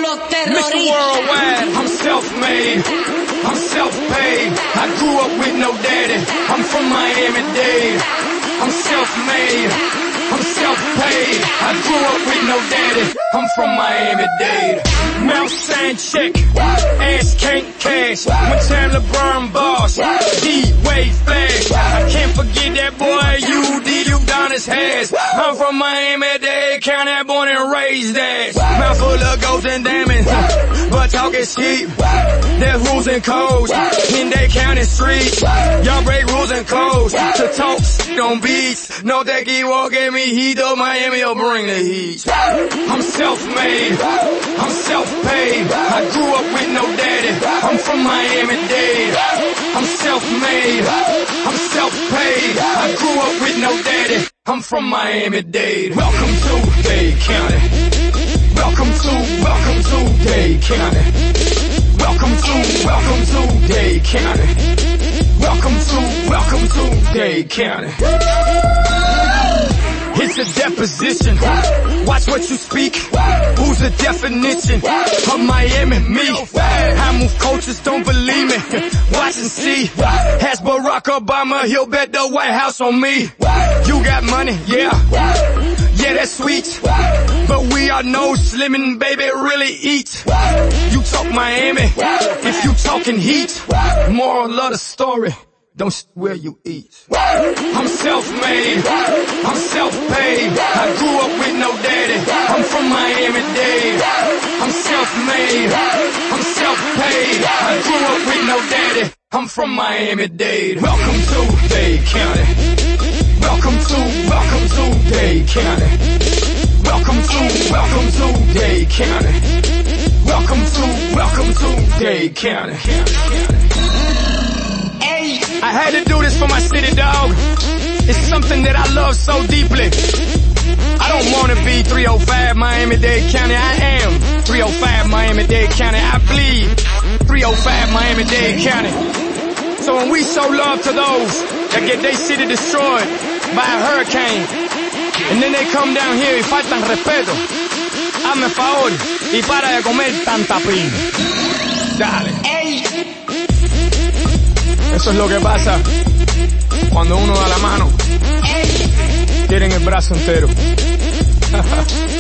los terroristas. Mr. Worldwide, I'm self-made, I'm self-paid. I grew up with no daddy, I'm from Miami-Dade. I'm self-made, I'm self-paid. I grew up with no daddy, I'm from Miami-Dade. Mouth sign check, ass can't cash. One time LeBron boss, D-Wade flash. I can't forget that boy, you down his ass. I'm from Miami-Dade County, born and raised that. Mouth full of gold and diamonds, but talk is cheap. There's rules and codes in they county streets. Y'all break rules and codes to talk on beats. No that keep walking me heat, though Miami will bring the heat. I'm self-made, I'm self-paid. I grew up with no daddy, I'm from Miami-Dade. I'm self-made, I'm self-paid. I grew up with no daddy, I'm from Miami-Dade. Welcome to Dade County. Welcome to Dade County. Welcome to Dade County. Welcome to Dade County. It's a deposition. Watch what you speak. Who's the definition of Miami? Me. I move coaches, don't believe me. Watch and see. Has Barack Obama, he'll bet the White House on me. You got money, yeah. Yeah, that's sweet. But we all know slimming, baby, really eat. You talk Miami, if you talking heat. Moral of the story, don't where you eat. I'm self-made, I'm self-paid. I grew up with no daddy, I'm from Miami-Dade. I'm self-made, I'm self-paid. I grew up with no daddy, I'm from Miami-Dade. Welcome to Dade County. Welcome to Dade County. Welcome to Dade County. Welcome to Dade County. I had to do this for my city, dog. It's something that I love so deeply. I don't want to be 305 Miami-Dade County. I am 305 Miami-Dade County. I bleed 305 Miami-Dade County. So when we show love to those that get their city destroyed by a hurricane, and then they come down here y faltan respeto, hazme favor y para de comer tanta pina. Dale. Eso es lo que pasa cuando uno da la mano. Quieren el brazo entero.